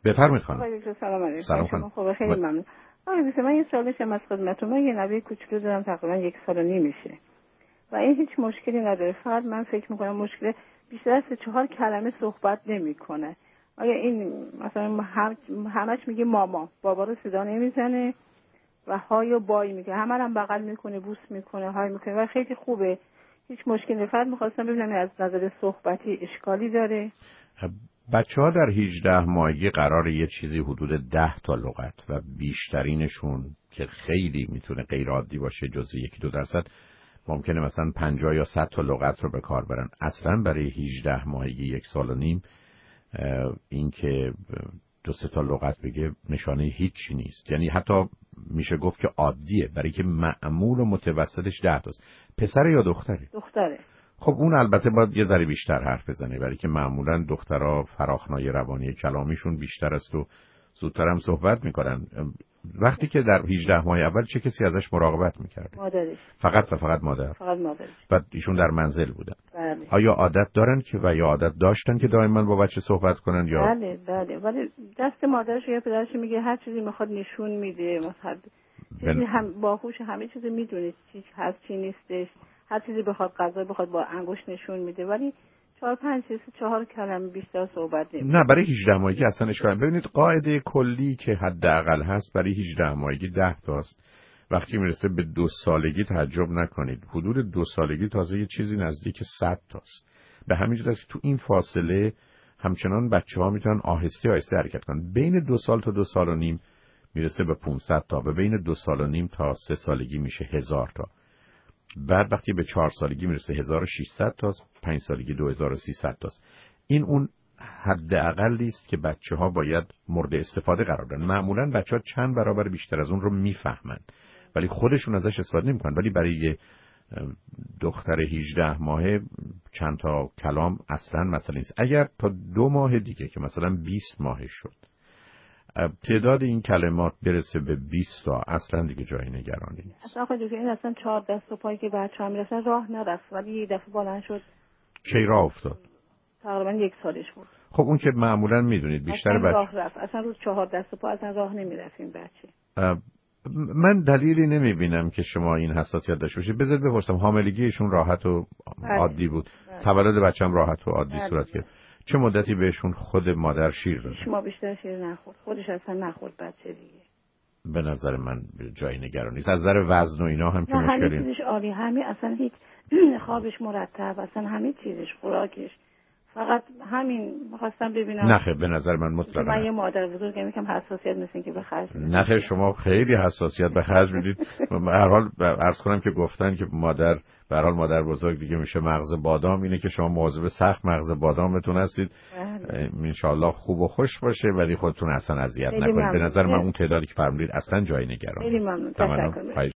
بفرمایید خانم. آقای دکتر سلام علیکم. سلام خانم. خب خیلی ممنون. آقای دکتر من یه سوال داشتم از خدمتتون. من یه نوه کوچولو دارم تقریبا 1 سال و نیم میشه و این هیچ مشکلی نداره، فقط من فکر میکنم مشکل بیشتر از 4 کلمه صحبت نمیکنه. آیا این مثلا همش میگه ماما، بابا رو صدا نمیزنه و های و بای میگه، همه رو بغل میکنه، بوس میکنه، های میکنه و خیلی خوبه، هیچ مشکلی نیست. فقط میخواستم ببینم از نظر صحبتی اشکالی داره؟ بچه‌ها در 18 ماهگی قرار یه چیزی حدود 10 تا لغت و بیشترینشون که خیلی میتونه غیر عادی باشه جزو 1-2% ممکنه مثلا 50 یا 100 تا لغت رو به کار برن. اصلا برای 18 ماهگی 1 سال و نیم این که 2-3 تا لغت بگه نشانه هیچی نیست. یعنی حتی میشه گفت که عادیه، برای که معمول و متوسطش 10 تاست. پسر یا دختره؟ دختره. خب اون البته باید یه ذره بیشتر حرف بزنه، برای که معمولا دخترها فراخنای روانی کلامیشون بیشتر است و زودتر هم صحبت میکنن. وقتی که در 18 ماه اول چه کسی ازش مراقبت میکرده؟ مادرش. فقط و فقط مادر. فقط مادرش. و ایشون در منزل بودن. بله. آیا عادت دارن که و یا عادت داشتن که دائما با بچه صحبت کنن یا؟ بله بله، ولی دست مادرش یا پدرش میگه هر چیزی میخواد نشون میده، مثلا چیزی هم باهوش، همه چیزو میدونه چی هست چی نیستش، هر چیزی بخواد غذا بخواد با انگشت نشون میده، ولی 4 کلمه بیشتر صحبت نمیکنه. نه، برای 18 ماهگی اصلا اشکال. ببینید قاعده کلی که حداقل هست برای 18 ماهگی 10 تاست. وقتی میرسه به 2 سالگی تعجب نکنید، حدود 2 سالگی تازه یه چیزی نزدیک 100 تاست. به همین جهت که تو این فاصله همچنان بچه‌ها میتونن آهسته آهسته حرکت کنن. بین 2 سال تا 2 سال و نیم میرسه به 500 تا و بین 2 سال و نیم تا 3 سالگی میشه 1000 تا. بعد وقتی به 4 سالگی میرسه 1600 تاست، 5 سالگی 2300 تاست. این اون حداقلی است که بچه‌ها باید مورد استفاده قرار بدن. معمولاً بچه‌ها چند برابر بیشتر از اون رو میفهمن ولی خودشون ازش استفاده نمی‌کنن. ولی برای یه دختر 18 ماهه چند تا کلام اصلاً مسئله نیست. اگر تا 2 ماه دیگه که مثلا 20 ماهه شد تعداد این کلمات برسه به 20 تا، اصلا دیگه جای نگرانی نیست. اصلا خود این اصلا 4 دست و پایی که بچه‌ها میرسن راه نرفت، ولی یه دفعه بلند شد. کی راه افتاد؟ تقریبا 1 سالش بود. خب اون که معمولا میدونید بیشتر بچه راه رفت، اصلا روز 4 دست و پا اصلا راه نمیرفت این بچه. من دلیلی نمیبینم که شما این حساسیت داشته باشید. بذارید بپرسم، حاملگیشون راحت و عادی بود؟ تولد بچه‌م راحت و عادی صورت گرفت؟ چه مدتی بهشون خود مادر شیر داد؟ شما بیشتر شیر نخورد، خودش اصلا نخورد بچه دیگه. به نظر من جای نگرانی نیست. از نظر وزن و اینا هم که مشکلی نیست. همه چیزش عالی، همه اصلا هیچ خوابش مرتب، اصلا همه چیزش، خوراکش، فقط همین می‌خواستم ببینم. نخیر، به نظر من مطلقاً من یه مادر بزرگم میگم حساسیت مثل که به خرج میدم. نخیر، شما خیلی حساسیت به خرج میدید. به هر حال عرض کنم که گفتن که مادر به هر حال مادر بزرگ دیگه میشه مغز بادام، اینه که شما مواظب سخت مغز بادامتون هستید. ان شاءالله خوب و خوش باشه ولی خودتون اصلا اذیت نکنید. به نظر من اون تعدادی که فرمودید اصلا جای نگرانی. خیلی ممنون. تشکر.